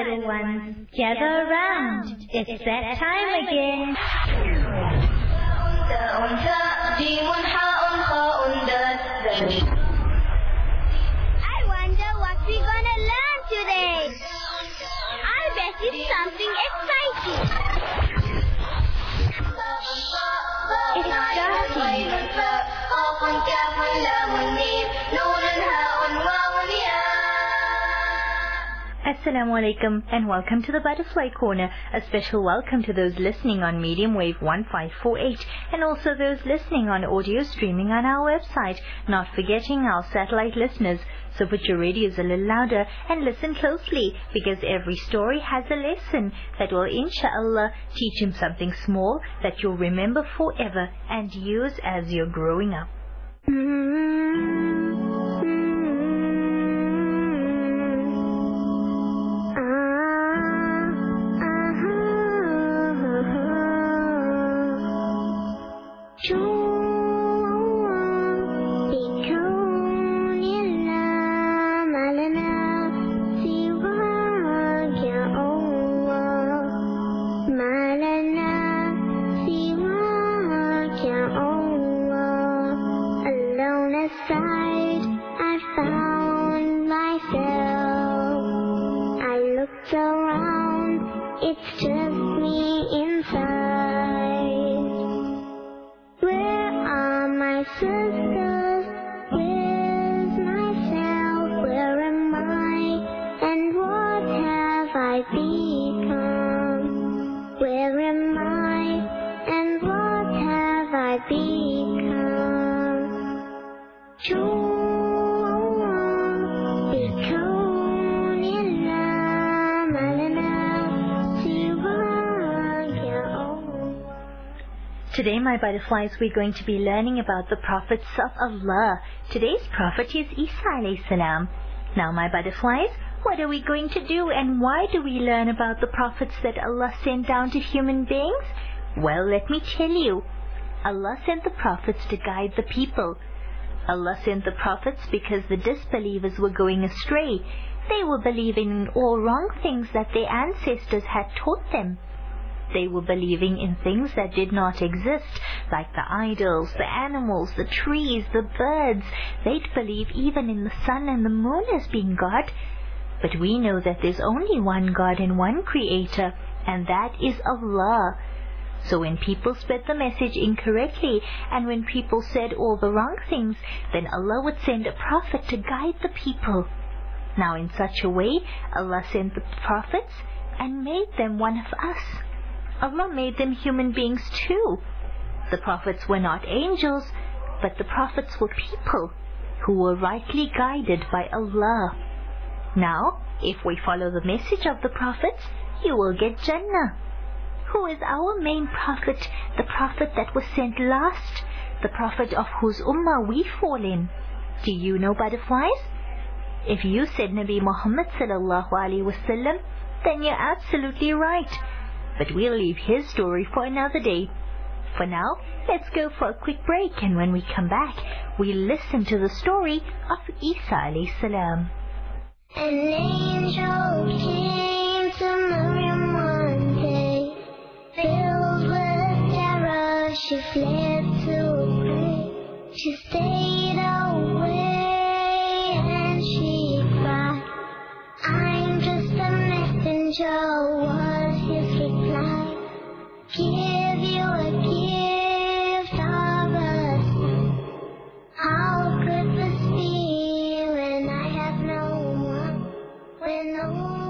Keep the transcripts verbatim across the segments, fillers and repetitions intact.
little ones, gather around. It's that time again. I wonder what we're gonna learn today. I bet it's something exciting. It's Assalamu alaikum and welcome to the Butterfly Corner. A special welcome to those listening on medium wave one five four eight and also those listening on audio streaming on our website, not forgetting our satellite listeners. So put your radios a little louder and listen closely, because every story has a lesson that will inshallah teach him something small that you'll remember forever and use as you're growing up. Today, my butterflies, we're going to be learning about the prophets of Allah. Today's prophet is Isa alayhi salam. Now, my butterflies, what are we going to do and why do we learn about the prophets that Allah sent down to human beings? Well, let me tell you. Allah sent the prophets to guide the people. Allah sent the prophets because the disbelievers were going astray. They were believing in all wrong things that their ancestors had taught them. They were believing in things that did not exist, like the idols, the animals, the trees, the birds. They'd believe even in the sun and the moon as being God. But we know that there's only one God and one Creator, and that is Allah. So when people spread the message incorrectly, and when people said all the wrong things, then Allah would send a prophet to guide the people. Now in such a way, Allah sent the prophets and made them one of us. Allah made them human beings too. The prophets were not angels, but the prophets were people who were rightly guided by Allah. Now, if we follow the message of the prophets, you will get Jannah. Who is our main prophet, the prophet that was sent last, the prophet of whose ummah we fall in? Do you know, butterflies? If you said Nabi Muhammad sallallahu alaihi wasallam, then you're absolutely right. But we'll leave his story for another day. For now, let's go for a quick break, and when we come back, we'll listen to the story of Isa alayhi salam. An angel came to Maryam one day, filled with terror, she fled to pray. She stayed away and she cried, I'm just a messenger. Was his reply, give you a gift of a son. How could this be when I have no one, when no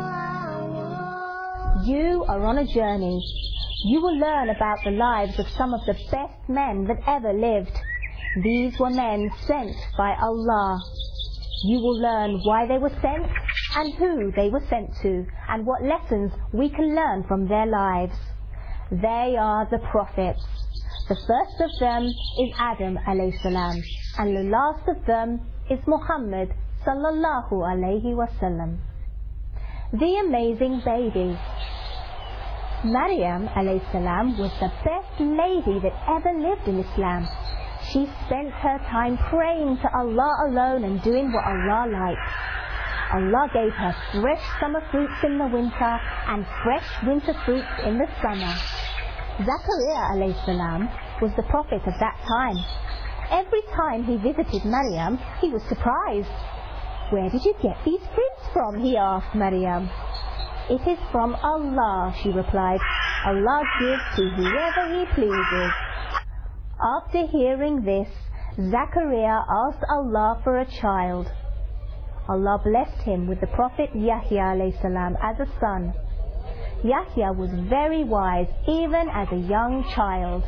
one? You are on a journey. You will learn about the lives of some of the best men that ever lived. These were men sent by Allah. You will learn why they were sent and who they were sent to, and what lessons we can learn from their lives. They are the prophets. The first of them is Adam alayhi salam, and the last of them is Muhammad sallallahu alayhi wasallam. The amazing baby. Maryam alayhi salam was the best lady that ever lived in Islam. She spent her time praying to Allah alone and doing what Allah liked. Allah gave her fresh summer fruits in the winter and fresh winter fruits in the summer. Zachariah alayhi salam was the prophet of that time. Every time he visited Maryam, he was surprised. "Where did you get these fruits from?" he asked Maryam. "It is from Allah," she replied. "Allah gives to whoever He pleases." After hearing this, Zachariah asked Allah for a child. Allah blessed him with the Prophet Yahya alayhi salam as a son. Yahya was very wise even as a young child.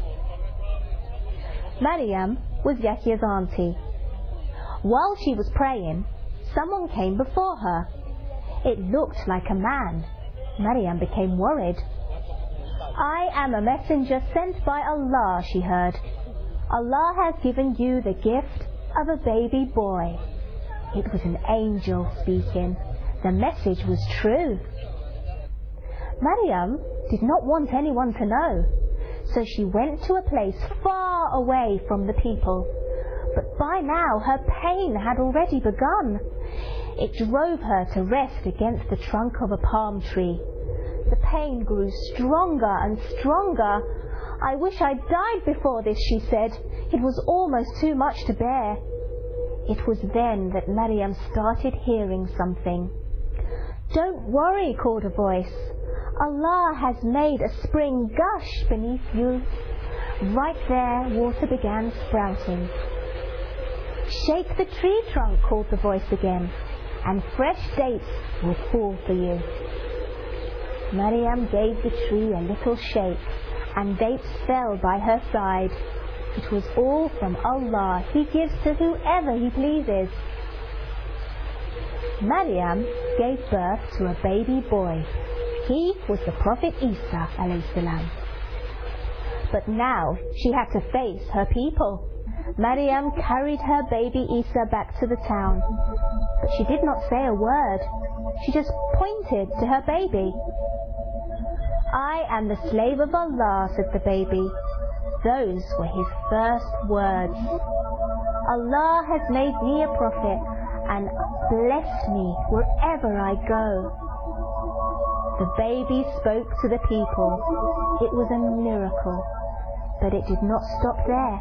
Maryam was Yahya's auntie. While she was praying, someone came before her. It looked like a man. Maryam became worried. "I am a messenger sent by Allah," she heard. "Allah has given you the gift of a baby boy." It was an angel speaking. The message was true. Maryam did not want anyone to know, so she went to a place far away from the people. But by now her pain had already begun. It drove her to rest against the trunk of a palm tree. The pain grew stronger and stronger. "I wish I'd died before this," she said. "It was almost too much to bear." It was then that Maryam started hearing something. "Don't worry," called a voice. "Allah has made a spring gush beneath you." Right there, water began sprouting. "Shake the tree trunk," called the voice again, "and fresh dates will fall for you." Maryam gave the tree a little shake, and dates fell by her side. It was all from Allah. He gives to whoever He pleases. Maryam gave birth to a baby boy. He was the Prophet Isa alayhi salam. But now she had to face her people. Maryam carried her baby Isa back to the town. But she did not say a word. She just pointed to her baby. "I am the slave of Allah," said the baby. Those were his first words. "Allah has made me a prophet and blessed me wherever I go." The baby spoke to the people. It was a miracle, but it did not stop there.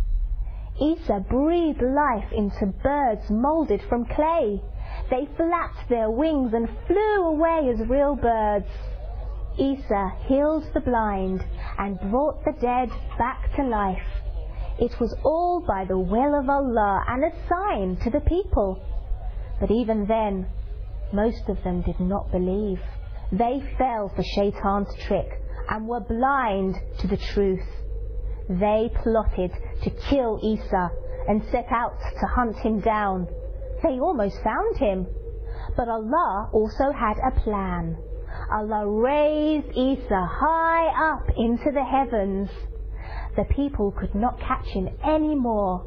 Isa breathed life into birds molded from clay. They flapped their wings and flew away as real birds. Isa healed the blind and brought the dead back to life. It was all by the will of Allah and a sign to the people. But even then, most of them did not believe. They fell for Shaitan's trick and were blind to the truth. They plotted to kill Isa and set out to hunt him down. They almost found him. But Allah also had a plan. Allah raised Isa high up into the heavens. The people could not catch him anymore.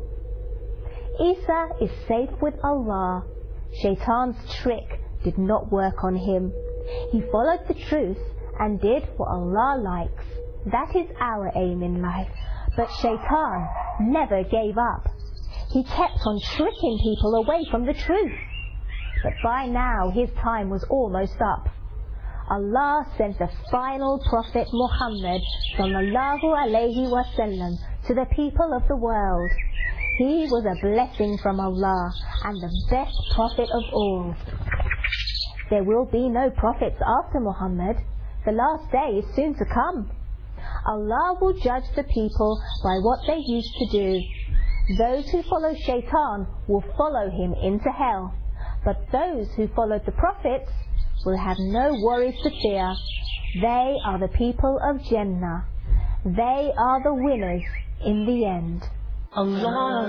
Isa is safe with Allah. Shaitan's trick did not work on him. He followed the truth and did what Allah likes. That is our aim in life. But Shaitan never gave up. He kept on tricking people away from the truth. But by now his time was almost up. Allah sent the final prophet Muhammad sallallahu alayhi wa sallam to the people of the world. He was a blessing from Allah and the best prophet of all. There will be no prophets after Muhammad. The last day is soon to come. Allah will judge the people by what they used to do. Those who follow Shaitan will follow him into hell. But those who followed the prophets will have no worries to fear. They are the people of Jannah. They are the winners in the end. Allah,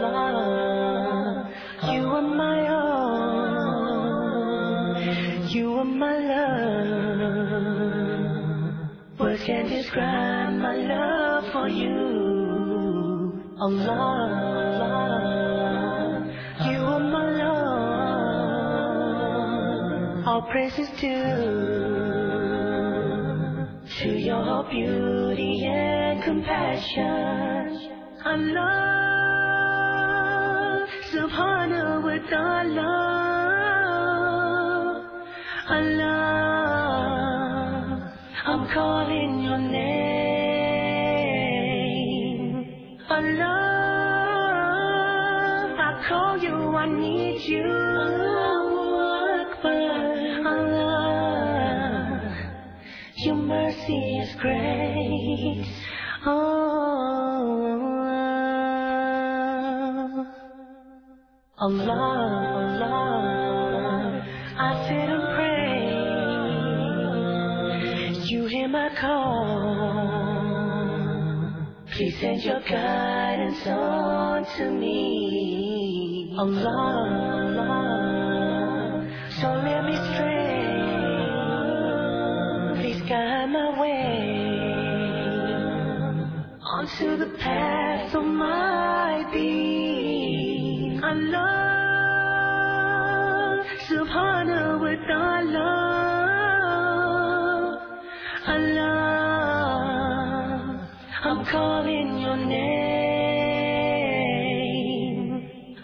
Allah, you are my own, you are my love. Words can't describe my love for you. Allah, Allah, you are my love. All praises due to your beauty and compassion. Allah, subhanahu wa ta'ala. I'm calling your name. Allah, I call you, I need you. Allahu Akbar. Allah, your mercy is great. Oh, Allah, Allah, I sit and pray. You hear my call. Please send your guidance on to me. Allah, Allah, don't let me stray. Please guide my way onto the path of my being. Allah, subhanahu wa ta'ala. Allah, I'm calling your name.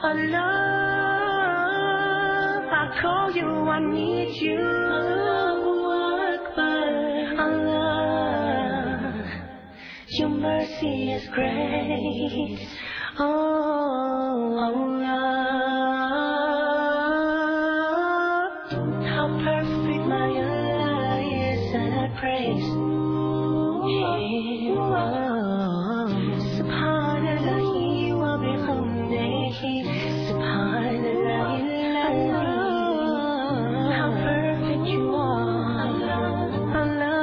Allah, I call you, I need you. Allahu Akbar. Allah, your mercy is great. Oh, Allah, how perfect my Allah is, and I praise Him. Oh, Subhanallahi wa bihamdihi, Subhanallah. How perfect you are, Allah.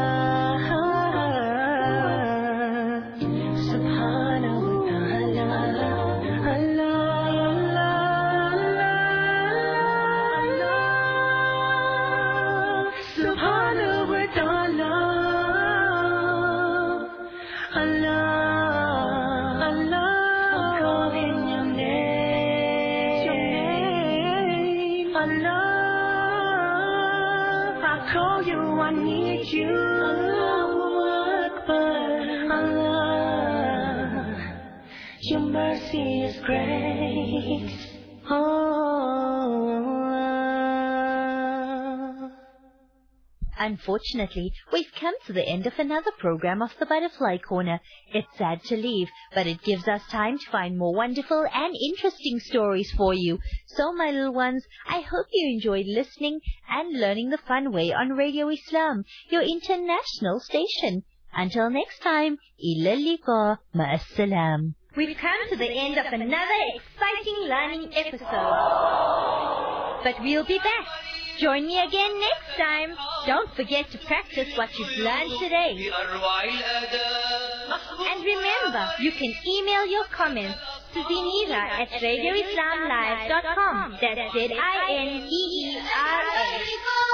Subhanahu wa ta'ala. Subhanahu wa ta'ala. Allah, Allah, I'm calling your name. Your name. Allah, I call you, I need you. Allahu Akbar. Allah, your mercy is great. Oh. Unfortunately, we've come to the end of another program of the Butterfly Corner. It's sad to leave, but it gives us time to find more wonderful and interesting stories for you. So, my little ones, I hope you enjoyed listening and learning the fun way on Radio Islam, your international station. Until next time, ila liqa, ma'assalam. We've come to the end of another exciting learning episode. But we'll be back. Join me again next time. Don't forget to practice what you've learned today. And remember, you can email your comments to Zinera at radio islam live dot com. That's Z I N E E R A.